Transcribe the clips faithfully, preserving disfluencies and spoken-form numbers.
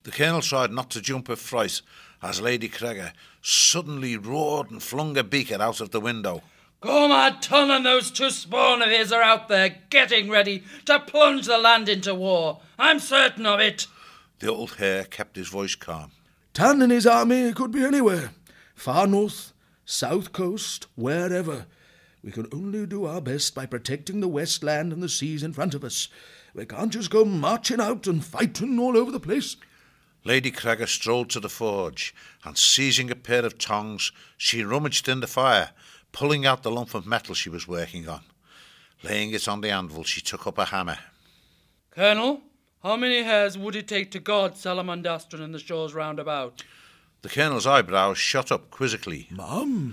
The Colonel tried not to jump with fright as Lady Creagher suddenly roared and flung a beaker out of the window. Gormad Tun and those two spawn of his are out there getting ready to plunge the land into war. I'm certain of it. The old hare kept his voice calm. Tun and his army could be anywhere. Far north, south coast, wherever. We can only do our best by protecting the West Land and the seas in front of us. We can't just go marching out and fighting all over the place. Lady Creagher strolled to the forge, and seizing a pair of tongs, she rummaged in the fire, pulling out the lump of metal she was working on. Laying it on the anvil, she took up a hammer. Colonel, how many hares would it take to guard Salamandastron and the shores round about? The Colonel's eyebrows shot up quizzically. Mum?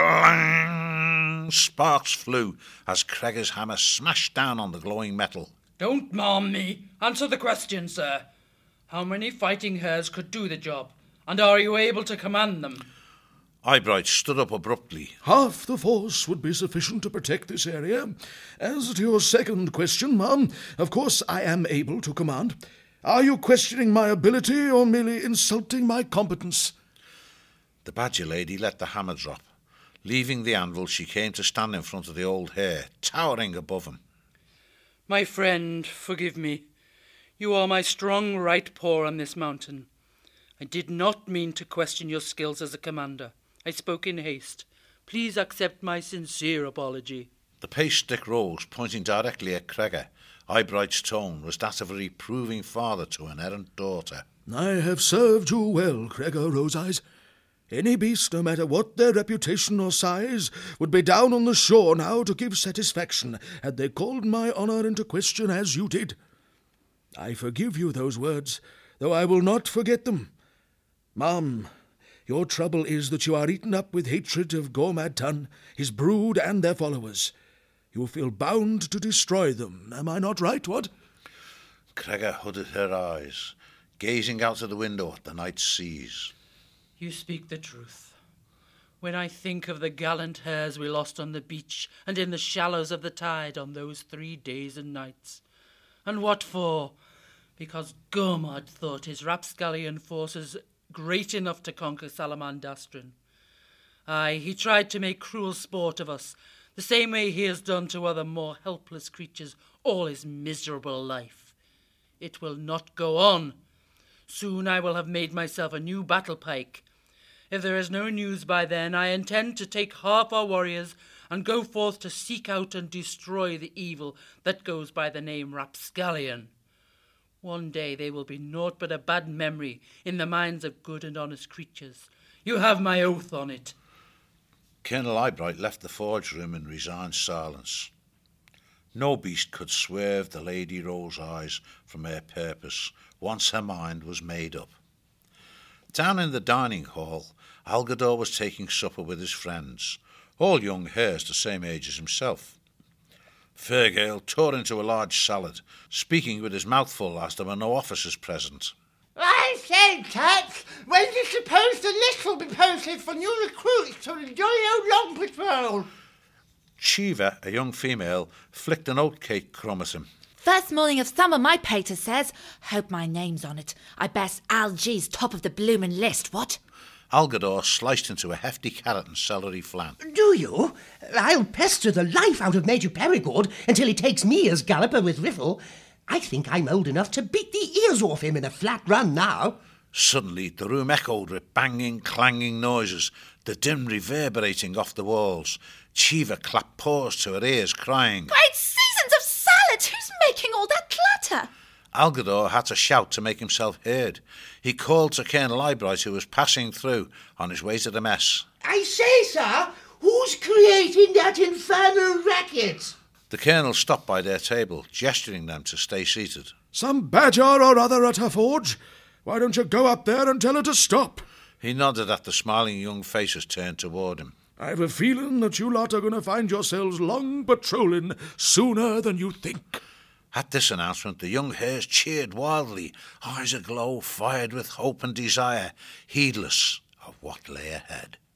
Clang! Sparks flew as Creagher's hammer smashed down on the glowing metal. Don't mom me. Answer the question, sir. How many fighting hares could do the job? And are you able to command them? Eyebright stood up abruptly. Half the force would be sufficient to protect this area. As to your second question, Mum, of course I am able to command. Are you questioning my ability or merely insulting my competence? The Badger Lady let the hammer drop. Leaving the anvil, she came to stand in front of the old hare, towering above him. My friend, forgive me. You are my strong right paw on this mountain. I did not mean to question your skills as a commander. I spoke in haste. Please accept my sincere apology. The pace stick rose, pointing directly at Creagher. Eyebright's tone was that of a reproving father to an errant daughter. I have served you well, Creagher Rose-Eyes. Any beast, no matter what their reputation or size, would be down on the shore now to give satisfaction, had they called my honour into question as you did. I forgive you those words, though I will not forget them. Mum, your trouble is that you are eaten up with hatred of Gormad Tun, his brood and their followers. You feel bound to destroy them. Am I not right, what? Creagher hooded her eyes, gazing out of the window at the night seas. You speak the truth. When I think of the gallant hares we lost on the beach and in the shallows of the tide on those three days and nights. And what for? Because Gormad thought his rapscallion forces great enough to conquer Salamandastron. Aye, he tried to make cruel sport of us, the same way he has done to other more helpless creatures all his miserable life. It will not go on. Soon I will have made myself a new battle pike. If there is no news by then, I intend to take half our warriors and go forth to seek out and destroy the evil that goes by the name Rapscallion. One day they will be naught but a bad memory in the minds of good and honest creatures. You have my oath on it. Colonel Eyebright left the forge room in resigned silence. No beast could swerve the Lady Rose-Eyes from her purpose once her mind was made up. Down in the dining hall, Algador was taking supper with his friends, all young hares the same age as himself. Fergale tore into a large salad, speaking with his mouth full as there were no officers present. I say, Tats, when do you suppose the list will be posted for new recruits to the jolly old long patrol? Cheever, a young female, flicked an oatcake crumb at him. First morning of summer, my pater says. Hope my name's on it. I bet Al G's top of the bloomin' list, what? Algador sliced into a hefty carrot and celery flan. Do you? I'll pester the life out of Major Perigord until he takes me as galloper with Riffle. I think I'm old enough to beat the ears off him in a flat run now. Suddenly, the room echoed with banging, clanging noises, the din reverberating off the walls. Cheever clapped paws to her ears, crying, Great seasons of salad! Who's making all that clatter? Algador had to shout to make himself heard. He called to Colonel Eyebright, who was passing through on his way to the mess. I say, sir, who's creating that infernal racket? The Colonel stopped by their table, gesturing them to stay seated. Some badger or other at her forge. Why don't you go up there and tell her to stop? He nodded at the smiling young faces turned toward him. I've a feeling that you lot are going to find yourselves long patrolling sooner than you think. At this announcement, the young hares cheered wildly, eyes aglow, fired with hope and desire, heedless of what lay ahead.